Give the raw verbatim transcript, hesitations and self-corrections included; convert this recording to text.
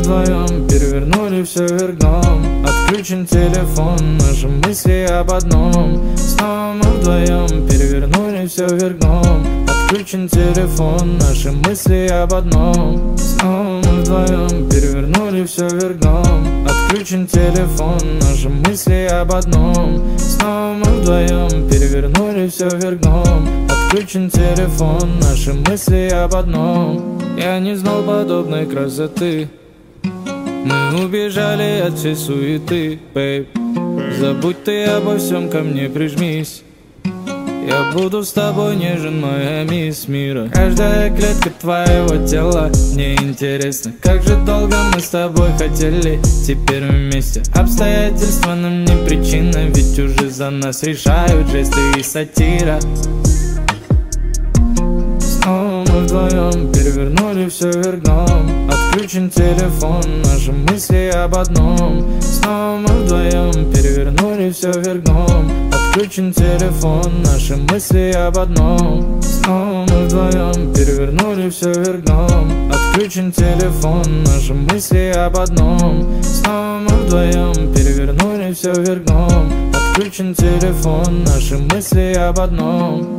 вдвоем перевернули все вверх дном. Отключен телефон, наши мысли об одном. Снова мы вдвоем перевернули все вверх дном. Отключен телефон, наши мысли об одном. Снова мы вдвоем перевернули все вверх дном. Отключен телефон, наши мысли об одном. Снова мы вдвоем перевернули все вверх дном. Отключен телефон, наши мысли об одном. Я не знал подобной красоты. Мы убежали от всей суеты, бейб. Забудь ты обо всем, ко мне прижмись. Я буду с тобой нежен, моя мисс мира. Каждая клетка твоего тела мне интересна. Как же долго мы с тобой хотели теперь вместе. Обстоятельства нам не причина, ведь уже за нас решают жесты и сатира. Снова мы вдвоем перевернули все вверх дном. Отключен телефон, наши мысли об одном. Снова мы вдвоем перевернули все вверх дном. Отключен телефон, наши мысли об одном. Снова мы вдвоем перевернули все вверх дном. Отключен телефон, наши мысли об одном. Снова мы вдвоем перевернули все вверх дном. Отключен телефон, наши мысли об одном.